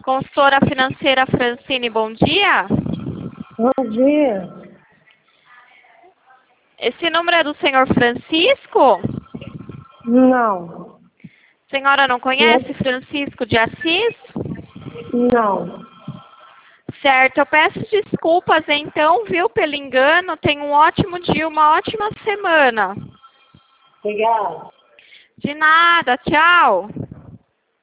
Consultora financeira Francine, bom dia. Bom dia. Esse número é do senhor Francisco? Não. Senhora não conhece Francisco de Assis? Não. Certo, eu peço desculpas então, viu, pelo engano. Tenha um ótimo dia, uma ótima semana. Obrigada. De nada, tchau.